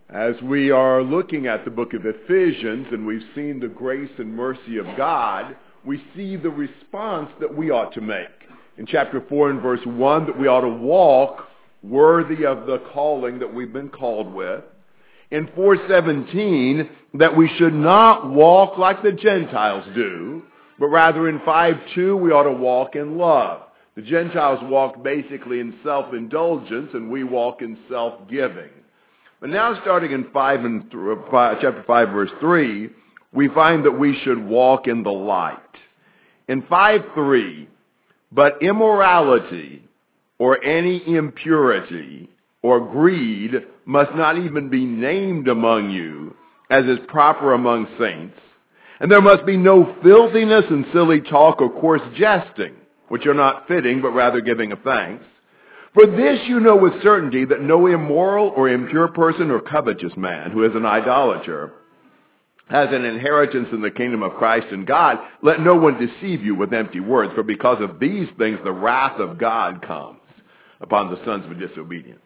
As we are looking at the book of Ephesians and we've seen the grace and mercy of God, we see the response that we ought to make. In chapter 4 and verse 1, that we ought to walk worthy of the calling that we've been called with. In 4:17, that we should not walk like the Gentiles do, but rather in 5:2, we ought to walk in love. The Gentiles walk basically in self-indulgence, and we walk in self-giving. But now starting in chapter 5, verse 3, we find that we should walk in the light. In 5:3, but immorality or any impurity or greed must not even be named among you, as is proper among saints. And there must be no filthiness and silly talk or coarse jesting, which are not fitting, but rather giving of thanks. For this you know with certainty, that no immoral or impure person or covetous man who is an idolater has an inheritance in the kingdom of Christ and God. Let no one deceive you with empty words, for because of these things the wrath of God comes upon the sons of disobedience.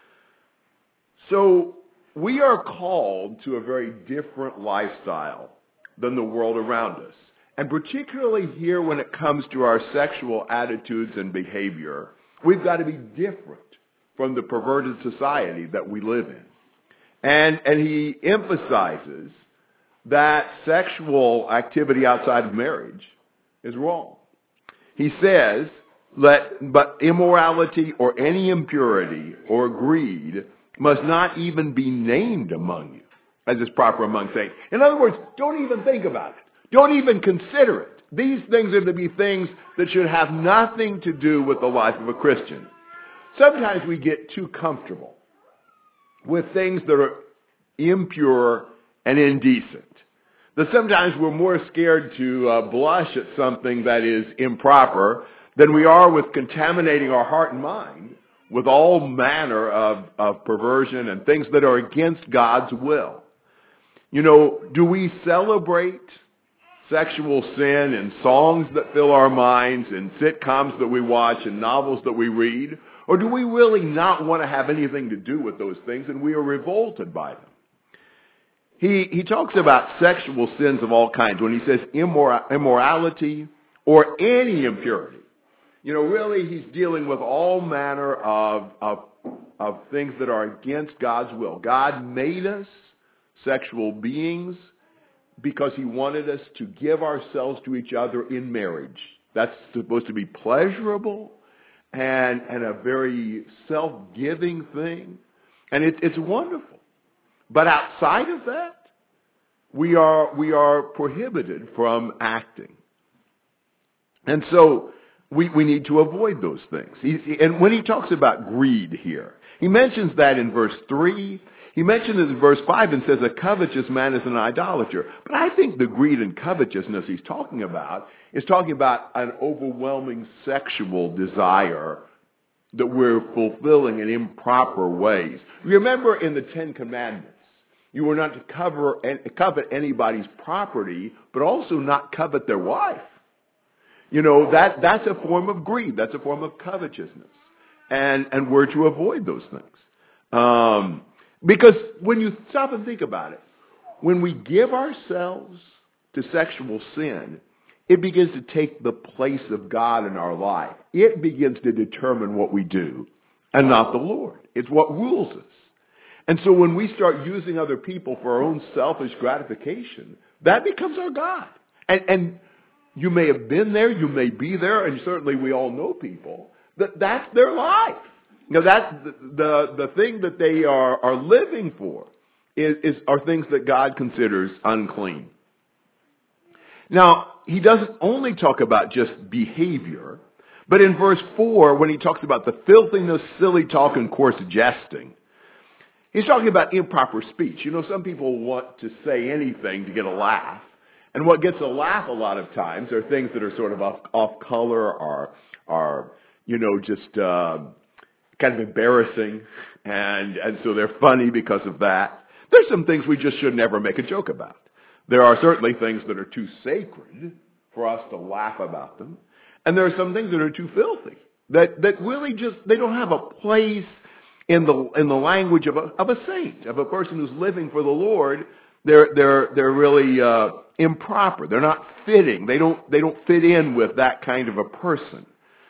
So we are called to a very different lifestyle than the world around us. And particularly here when it comes to our sexual attitudes and behavior, we've got to be different from the perverted society that we live in. And he emphasizes that sexual activity outside of marriage is wrong. He says, but immorality or any impurity or greed must not even be named among you, as is proper among saints. In other words, don't even think about it. Don't even consider it. These things are to be things that should have nothing to do with the life of a Christian. Sometimes we get too comfortable with things that are impure and indecent. That sometimes we're more scared to blush at something that is improper than we are with contaminating our heart and mind with all manner of perversion and things that are against God's will. You know, do we celebrate sexual sin in songs that fill our minds, in sitcoms that we watch, and novels that we read? Or do we really not want to have anything to do with those things, and we are revolted by them? He talks about sexual sins of all kinds when he says immorality or any impurity. You know, really he's dealing with all manner of things that are against God's will. God made us sexual beings because he wanted us to give ourselves to each other in marriage. That's supposed to be pleasurable and a very self-giving thing. And it's wonderful. But outside of that, we are prohibited from acting. And so we need to avoid those things. And when he talks about greed here, he mentions that in verse 3. He mentions it in verse 5 and says a covetous man is an idolater. But I think the greed and covetousness he's talking about is talking about an overwhelming sexual desire that we're fulfilling in improper ways. Remember in the Ten Commandments, you were not to covet anybody's property, but also not covet their wife. You know, that's a form of greed. That's a form of covetousness. And we're to avoid those things. Because when you stop and think about it, when we give ourselves to sexual sin, it begins to take the place of God in our life. It begins to determine what we do and not the Lord. It's what rules us. And so when we start using other people for our own selfish gratification, that becomes our God. And you may have been there, you may be there, and certainly we all know people, that's their life. You know, that's the thing that they are living for are things that God considers unclean. Now, he doesn't only talk about just behavior, but in verse 4, when he talks about the filthiness, silly talk, and coarse jesting, he's talking about improper speech. You know, some people want to say anything to get a laugh. And what gets a laugh a lot of times are things that are sort of off color or you know, just kind of embarrassing, and so they're funny because of that. There's some things we just should never make a joke about. There are certainly things that are too sacred for us to laugh about them, and there are some things that are too filthy that really just, they don't have a place in the language of a saint, of a person who's living for the Lord, they're really improper. They're not fitting. They don't fit in with that kind of a person.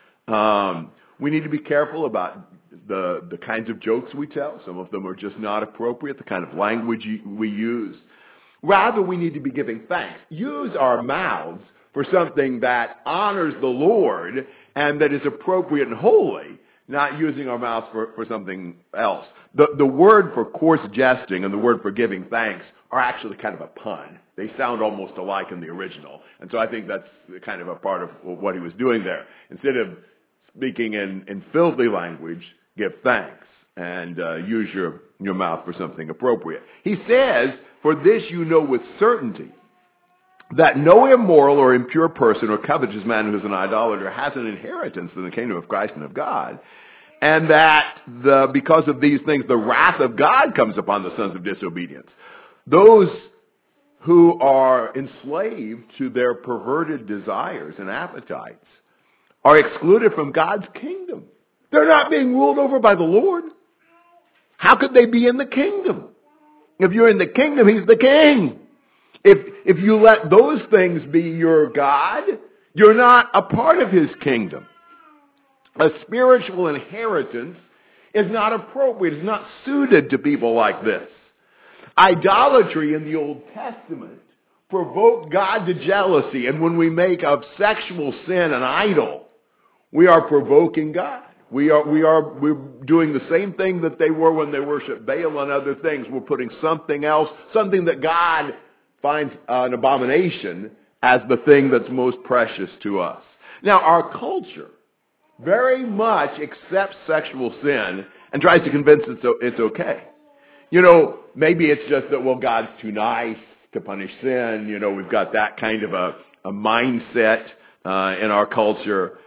We need to be careful about the kinds of jokes we tell. Some of them are just not appropriate, the kind of language we use. Rather, we need to be giving thanks. Use our mouths for something that honors the Lord and that is appropriate and holy, not using our mouths for something else. The word for coarse jesting and the word for giving thanks are actually kind of a pun. They sound almost alike in the original. And so I think that's kind of a part of what he was doing there. Instead of speaking in filthy language, give thanks and use your mouth for something appropriate. He says, for this you know with certainty, that no immoral or impure person or covetous man who is an idolater has an inheritance in the kingdom of Christ and of God, and that because of these things the wrath of God comes upon the sons of disobedience. Those who are enslaved to their perverted desires and appetites are excluded from God's kingdom. They're not being ruled over by the Lord. How could they be in the kingdom? If you're in the kingdom, He's the king. If you let those things be your God, you're not a part of His kingdom. A spiritual inheritance is not appropriate. It's not suited to people like this. Idolatry in the Old Testament provoked God to jealousy. And when we make of sexual sin an idol, we are provoking God. We're doing the same thing that they were when they worshiped Baal and other things. We're putting something else, something that God finds an abomination, as the thing that's most precious to us. Now, our culture very much accepts sexual sin and tries to convince us it's okay. You know, maybe it's just that, well, God's too nice to punish sin. You know, we've got that kind of a mindset in our culture.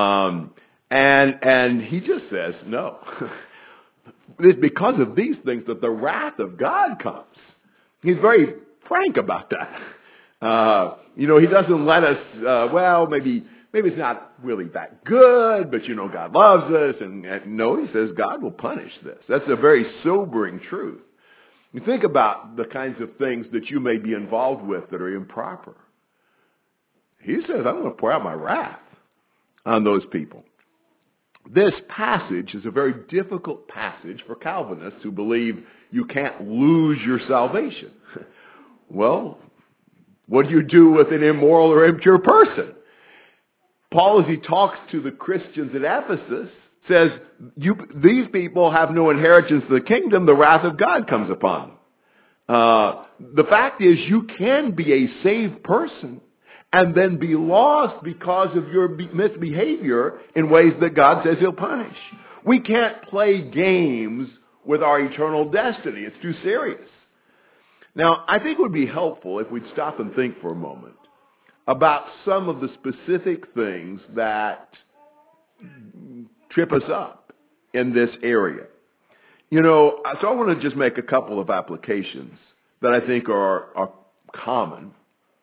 And he just says, no. It's because of these things that the wrath of God comes. He's very frank about that. You know, he doesn't let us, well, maybe it's not really that good, but you know, God loves us. And no, he says God will punish this. That's a very sobering truth. You think about the kinds of things that you may be involved with that are improper. He says, I'm going to pour out my wrath on those people. This passage is a very difficult passage for Calvinists who believe you can't lose your salvation. Well, what do you do with an immoral or impure person? Paul, as he talks to the Christians at Ephesus, says, these people have no inheritance of the kingdom, the wrath of God comes upon them. The fact is, you can be a saved person and then be lost because of your misbehavior in ways that God says He'll punish. We can't play games with our eternal destiny. It's too serious. Now, I think it would be helpful if we'd stop and think for a moment about some of the specific things that trip us up in this area. You know, so I want to just make a couple of applications that I think are common.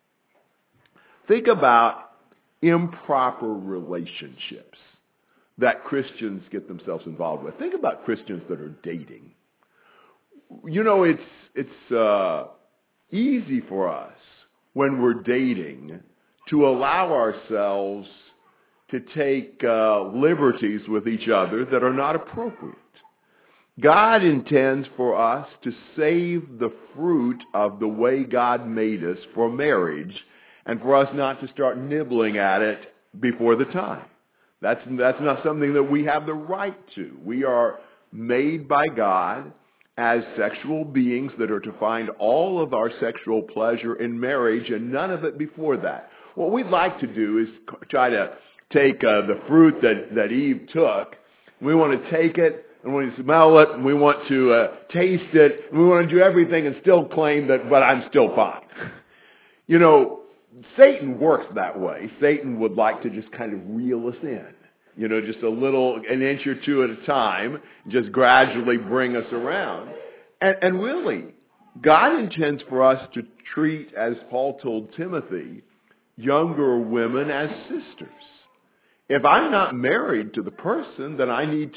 Think about improper relationships that Christians get themselves involved with. Think about Christians that are dating. You know, it's easy for us when we're dating to allow ourselves to take liberties with each other that are not appropriate. God intends for us to save the fruit of the way God made us for marriage, and for us not to start nibbling at it before the time. That's not something that we have the right to. We are made by God as sexual beings that are to find all of our sexual pleasure in marriage and none of it before that. What we'd like to do is try to take the fruit that Eve took. We want to take it and we want to smell it and we want to taste it and we want to do everything and still claim that, but I'm still fine. You know, Satan works that way. Satan would like to just kind of reel us in. You know, just an inch or two at a time, just gradually bring us around. And really, God intends for us to treat, as Paul told Timothy, younger women as sisters. If I'm not married to the person, then I need to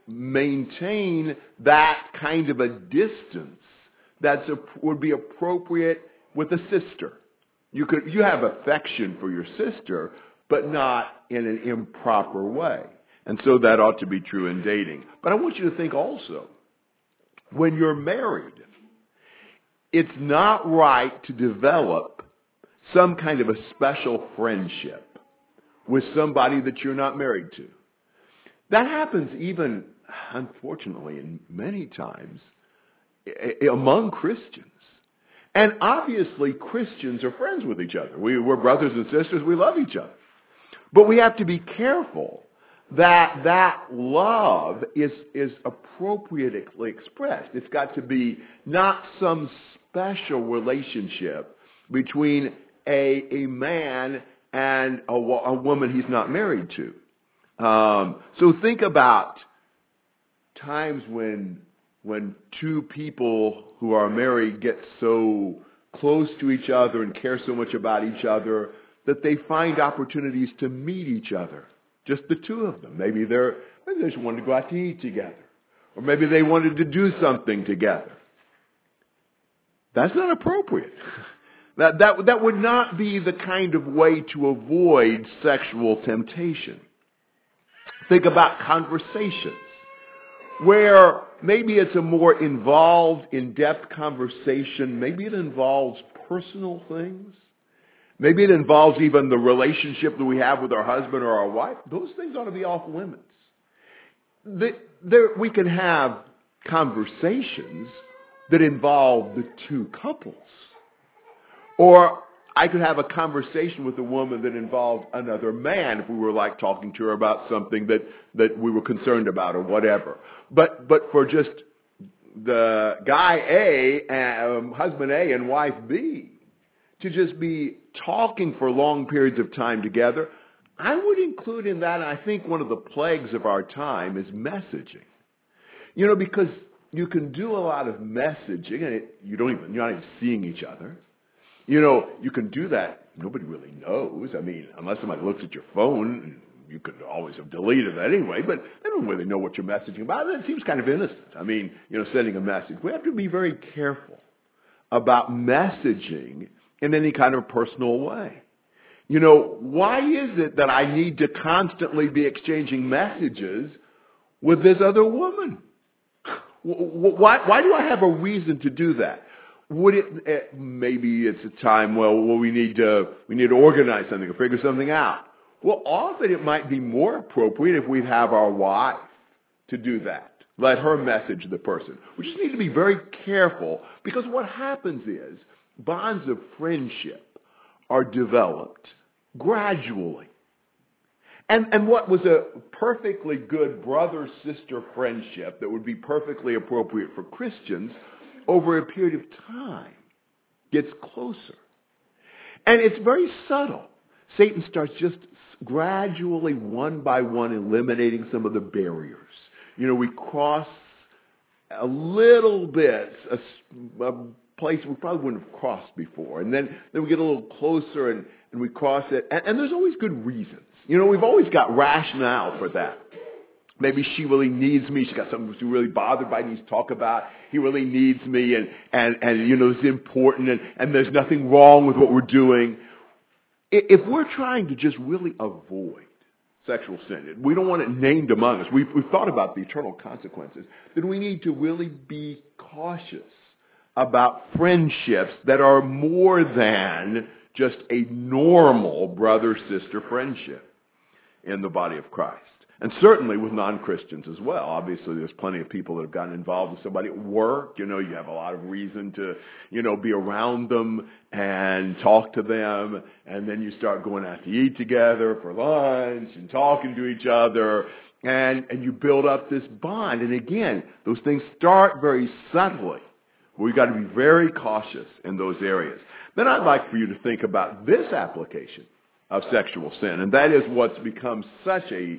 maintain that kind of a distance would be appropriate with a sister. You have affection for your sister, but not in an improper way. And so that ought to be true in dating. But I want you to think also, when you're married, it's not right to develop some kind of a special friendship with somebody that you're not married to. That happens even, unfortunately, in many times among Christians. And obviously, Christians are friends with each other. We're brothers and sisters. We love each other. But we have to be careful that love is appropriately expressed. It's got to be not some special relationship between a man and a woman he's not married to. So think about times when two people who are married get so close to each other and care so much about each other that they find opportunities to meet each other. Just the two of them. Maybe they just wanted to go out to eat together. Or maybe they wanted to do something together. That's not appropriate. That would not be the kind of way to avoid sexual temptation. Think about conversations where maybe it's a more involved, in-depth conversation. Maybe it involves personal things. Maybe it involves even the relationship that we have with our husband or our wife. Those things ought to be off limits. We can have conversations that involve the two couples. Or I could have a conversation with a woman that involved another man if we were like talking to her about something that we were concerned about or whatever. But for just the guy A, husband A and wife B, to just be talking for long periods of time together, I would include in that, and I think one of the plagues of our time is messaging. Because you can do a lot of messaging, and you're not even seeing each other. You can do that. Nobody really knows. I mean, unless somebody looks at your phone, you could always have deleted it anyway, but they don't really know what you're messaging about. It seems kind of innocent. I mean, sending a message. We have to be very careful about messaging in any kind of personal way. Why is it that I need to constantly be exchanging messages with this other woman? Why do I have a reason to do that? Maybe it's a time we need to organize something or figure something out. Well, often it might be more appropriate if we have our wife to do that. Let her message the person. We just need to be very careful, because what happens is bonds of friendship are developed gradually. And what was a perfectly good brother-sister friendship that would be perfectly appropriate for Christians over a period of time gets closer. And it's very subtle. Satan starts just gradually, one by one, eliminating some of the barriers. We cross a little bit, a place we probably wouldn't have crossed before. And then we get a little closer and we cross it. And there's always good reasons. We've always got rationale for that. Maybe she really needs me. She's got something she's really bothered by, needs to talk about. He really needs me, and it's important, and there's nothing wrong with what we're doing. If we're trying to just really avoid sexual sin, we don't want it named among us. We've thought about the eternal consequences. Then we need to really be cautious about friendships that are more than just a normal brother-sister friendship in the body of Christ. And certainly with non-Christians as well. Obviously, there's plenty of people that have gotten involved with somebody at work. You have a lot of reason to, be around them and talk to them. And then you start going out to eat together for lunch and talking to each other. And you build up this bond. And again, those things start very subtly. We've got to be very cautious in those areas. Then I'd like for you to think about this application of sexual sin. And that is what's become such a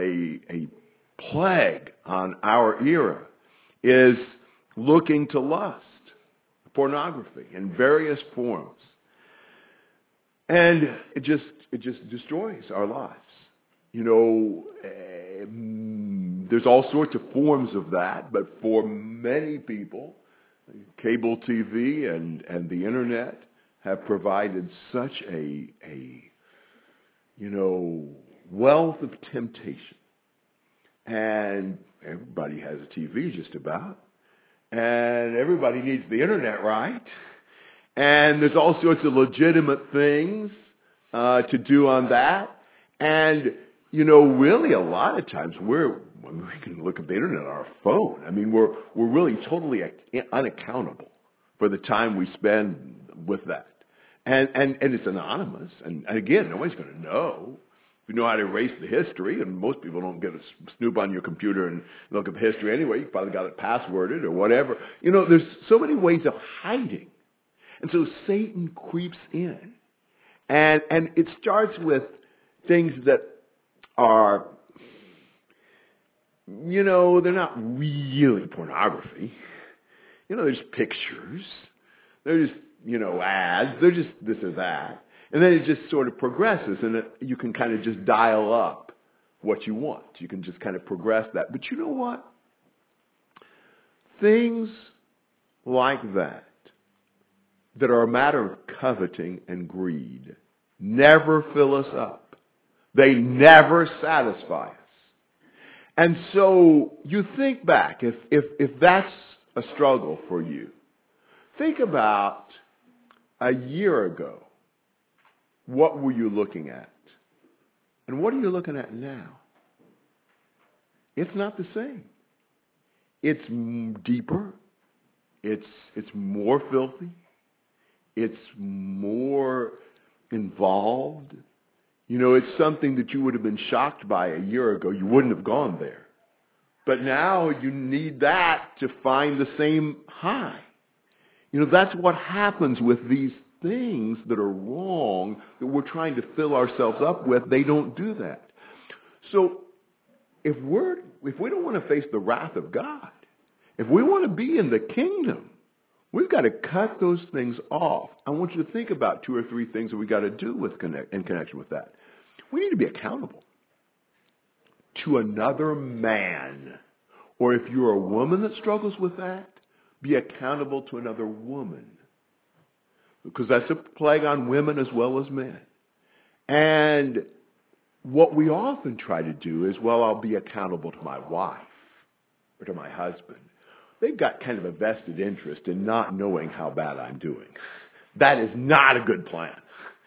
plague on our era, is looking to lust, pornography in various forms. And it just destroys our lives. there's all sorts of forms of that, but for many people, cable TV and the internet have provided such a wealth of temptation. And everybody has a TV just about. And everybody needs the internet, right? And there's all sorts of legitimate things to do on that. And, really a lot of times we can look at the internet on our phone. I mean, we're really totally unaccountable for the time we spend with that. And it's anonymous. And again, nobody's going to know. If you know how to erase the history, and most people don't get a snoop on your computer and look at the history anyway. You probably got it passworded or whatever. There's so many ways of hiding. And so Satan creeps in. And it starts with things that are, they're not really pornography. There's pictures. They're just, ads. They're just this or that. And then it just sort of progresses, and you can kind of just dial up what you want. You can just kind of progress that. But you know what? Things like that are a matter of coveting and greed never fill us up. They never satisfy us. And so you think back, if that's a struggle for you, think about a year ago. What were you looking at? And what are you looking at now? It's not the same. It's deeper. It's more filthy. It's more involved. It's something that you would have been shocked by a year ago. You wouldn't have gone there. But now you need that to find the same high. That's what happens with these things that are wrong that we're trying to fill ourselves up with. They don't do that. So if we don't want to face the wrath of God, if we want to be in the kingdom, we've got to cut those things off. I want you to think about 2 or 3 things that we got to do in connection with that. We need to be accountable to another man. Or if you're a woman that struggles with that, be accountable to another woman. Because that's a plague on women as well as men. And what we often try to do is, I'll be accountable to my wife or to my husband. They've got kind of a vested interest in not knowing how bad I'm doing. That is not a good plan.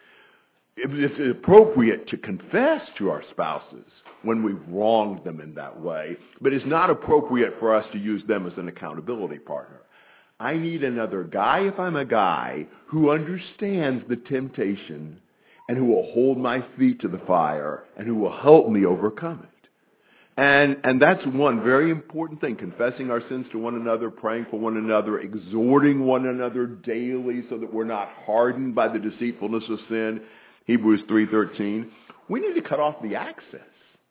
It's appropriate to confess to our spouses when we've wronged them in that way, but it's not appropriate for us to use them as an accountability partner. I need another guy, if I'm a guy, who understands the temptation and who will hold my feet to the fire and who will help me overcome it. And that's one very important thing, confessing our sins to one another, praying for one another, exhorting one another daily so that we're not hardened by the deceitfulness of sin. Hebrews 3:13. We need to cut off the access.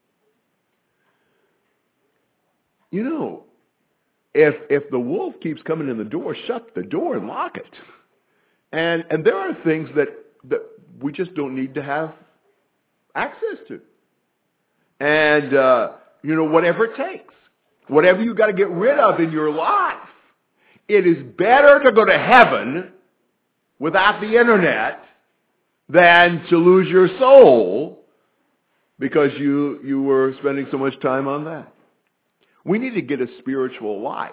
If the wolf keeps coming in the door, shut the door and lock it. And there are things that we just don't need to have access to. And, whatever it takes, whatever you got to get rid of in your life, it is better to go to heaven without the internet than to lose your soul because you were spending so much time on that. We need to get a spiritual life.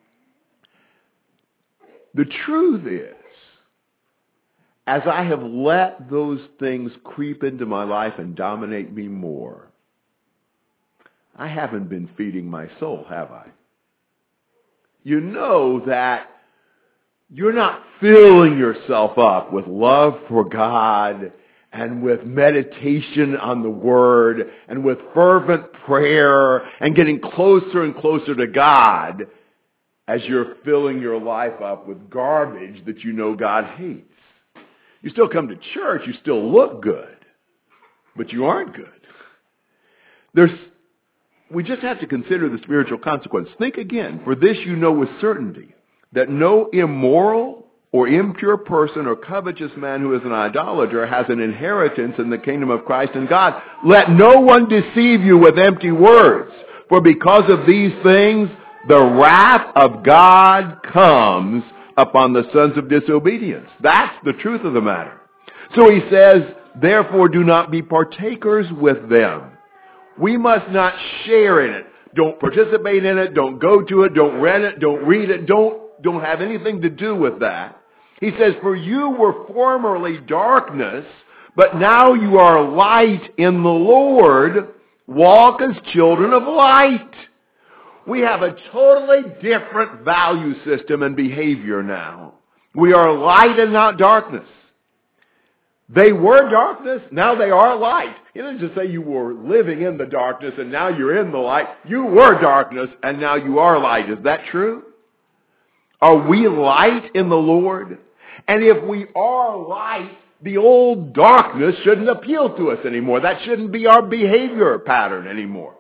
The truth is, as I have let those things creep into my life and dominate me more, I haven't been feeding my soul, have I? You know that you're not filling yourself up with love for God and with meditation on the Word and with fervent prayer and getting closer and closer to God as you're filling your life up with garbage that you know God hates. You still come to church, you still look good, but you aren't good. We just have to consider the spiritual consequence. Think again, for this you know with certainty, that no immoral or impure person or covetous man who is an idolater has an inheritance in the kingdom of Christ and God. Let no one deceive you with empty words. For because of these things, the wrath of God comes upon the sons of disobedience. That's the truth of the matter. So he says, therefore do not be partakers with them. We must not share in it. Don't participate in it. Don't go to it. Don't rent it. Don't read it. Don't have anything to do with that. He says, for you were formerly darkness, but now you are light in the Lord. Walk as children of light. We have a totally different value system and behavior now. We are light and not darkness. They were darkness, now they are light. He doesn't just say you were living in the darkness and now you're in the light. You were darkness and now you are light. Is that true? Are we light in the Lord? And if we are light, the old darkness shouldn't appeal to us anymore. That shouldn't be our behavior pattern anymore.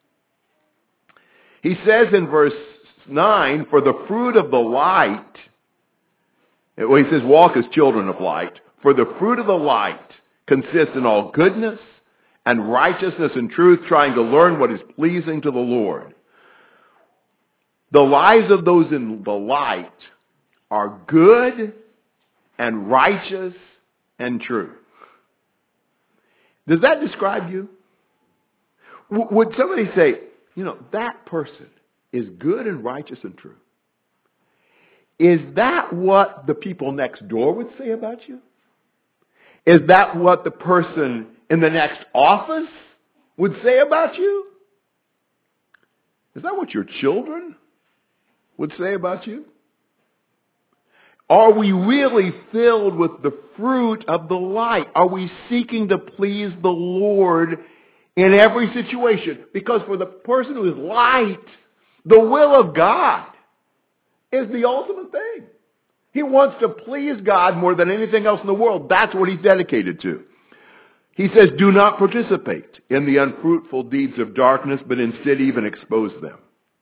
He says in verse 9, for the fruit of the light, well, he says, walk as children of light. For the fruit of the light consists in all goodness and righteousness and truth, trying to learn what is pleasing to the Lord. The lives of those in the light are good and righteous and true. Does that describe you? Would somebody say, that person is good and righteous and true? Is that what the people next door would say about you? Is that what the person in the next office would say about you? Is that what your children would say about you? Are we really filled with the fruit of the light? Are we seeking to please the Lord in every situation? Because for the person who is light, the will of God is the ultimate thing. He wants to please God more than anything else in the world. That's what he's dedicated to. He says, do not participate in the unfruitful deeds of darkness, but instead even expose them.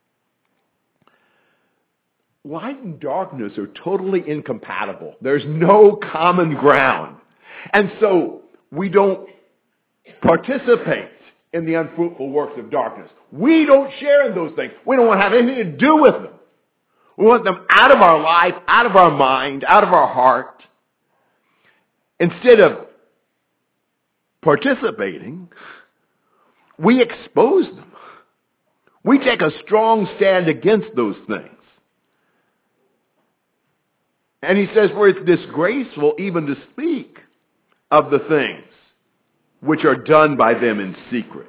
Light and darkness are totally incompatible. There's no common ground. And so we don't participate in the unfruitful works of darkness. We don't share in those things. We don't want to have anything to do with them. We want them out of our life, out of our mind, out of our heart. Instead of participating, we expose them. We take a strong stand against those things. And he says, for it's disgraceful even to speak of the things which are done by them in secret.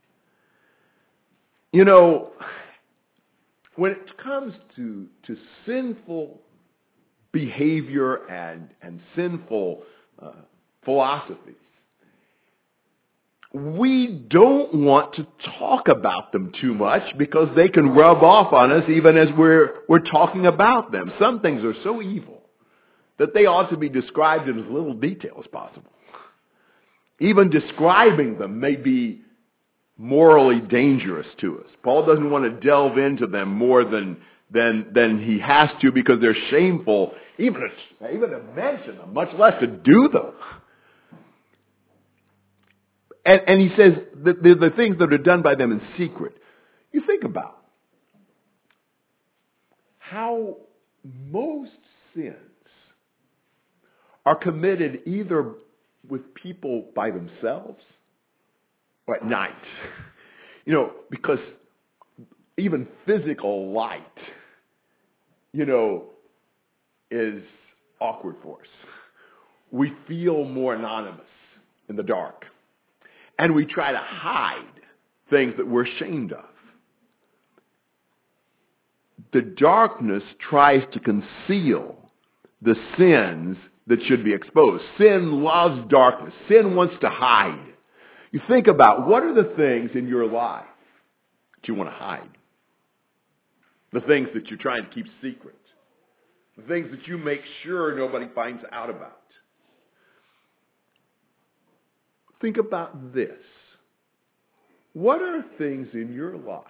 When it comes to sinful behavior and sinful philosophies, we don't want to talk about them too much because they can rub off on us even as we're talking about them. Some things are so evil that they ought to be described in as little detail as possible. Even describing them may be morally dangerous to us. Paul doesn't want to delve into them more than he has to because they're shameful even to mention them, much less to do them. And he says that the things that are done by them in secret. You think about how most sins are committed either with people by themselves or at night. Because even physical light, is awkward for us. We feel more anonymous in the dark. And we try to hide things that we're ashamed of. The darkness tries to conceal the sins that should be exposed. Sin loves darkness. Sin wants to hide. You think about what are the things in your life that you want to hide? The things that you're trying to keep secret. The things that you make sure nobody finds out about. Think about this. What are things in your life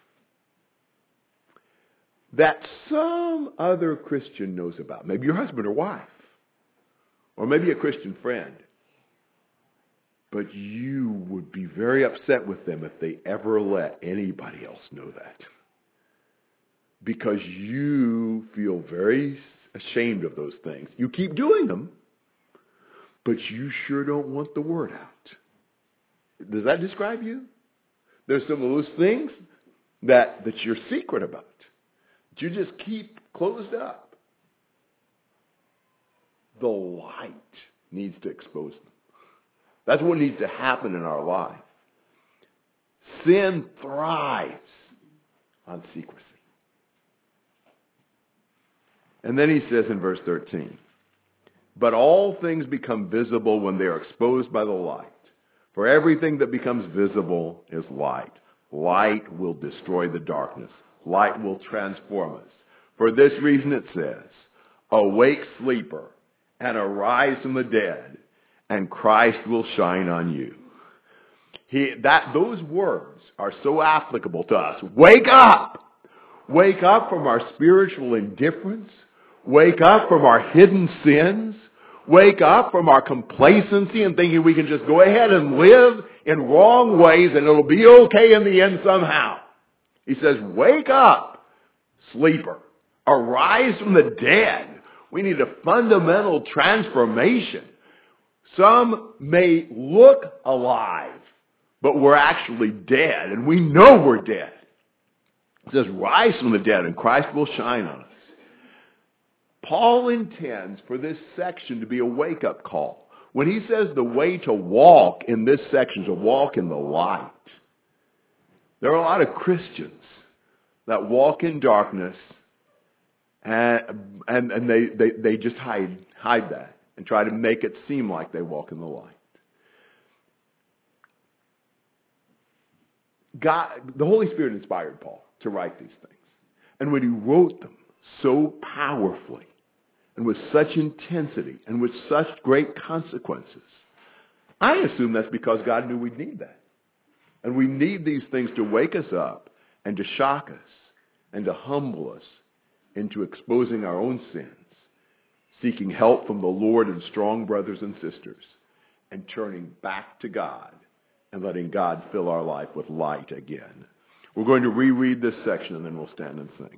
that some other Christian knows about? Maybe your husband or wife. Or maybe a Christian friend. But you would be very upset with them if they ever let anybody else know that. Because you feel very ashamed of those things. You keep doing them, but you sure don't want the word out. Does that describe you? There's some of those things that you're secret about. You just keep closed up. The light needs to expose them. That's what needs to happen in our life. Sin thrives on secrecy. And then he says in verse 13, but all things become visible when they are exposed by the light. For everything that becomes visible is light. Light will destroy the darkness. Light will transform us. For this reason it says, awake, sleeper, and arise from the dead, and Christ will shine on you. Those words are so applicable to us. Wake up! Wake up from our spiritual indifference. Wake up from our hidden sins. Wake up from our complacency and thinking we can just go ahead and live in wrong ways and it'll be okay in the end somehow. He says, wake up, sleeper. Arise from the dead. We need a fundamental transformation. Some may look alive, but we're actually dead, and we know we're dead. It says, rise from the dead, and Christ will shine on us. Paul intends for this section to be a wake-up call. When he says the way to walk in this section is to walk in the light, there are a lot of Christians that walk in darkness, and they just hide that and try to make it seem like they walk in the light. God, the Holy Spirit inspired Paul to write these things. And when he wrote them so powerfully and with such intensity and with such great consequences, I assume that's because God knew we'd need that. And we need these things to wake us up and to shock us and to humble us into exposing our own sins, seeking help from the Lord and strong brothers and sisters, and turning back to God and letting God fill our life with light again. We're going to reread this section and then we'll stand and sing.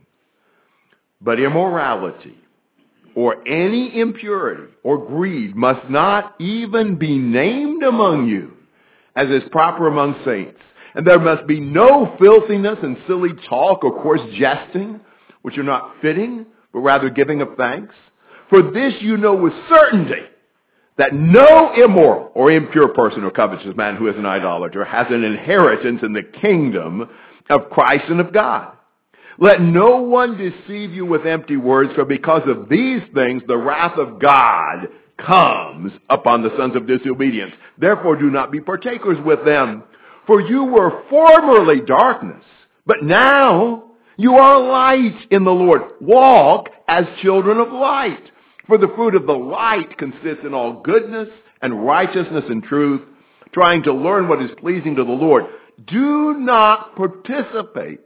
But immorality or any impurity or greed must not even be named among you, as is proper among saints. And there must be no filthiness and silly talk or coarse jesting, which are not fitting, but rather giving of thanks. For this you know with certainty, that no immoral or impure person or covetous man who is an idolater has an inheritance in the kingdom of Christ and of God. Let no one deceive you with empty words, for because of these things the wrath of God comes upon the sons of disobedience. Therefore do not be partakers with them. For you were formerly darkness, but now you are light in the Lord. Walk as children of light. For the fruit of the light consists in all goodness and righteousness and truth, trying to learn what is pleasing to the Lord. Do not participate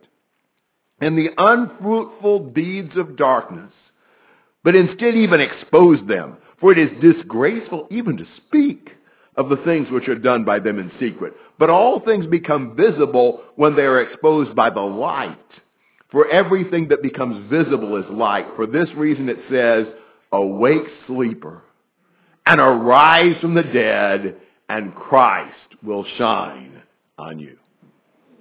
in the unfruitful deeds of darkness, but instead even expose them. For it is disgraceful even to speak of the things which are done by them in secret. But all things become visible when they are exposed by the light. For everything that becomes visible is light. For this reason it says, awake, sleeper, and arise from the dead, and Christ will shine on you.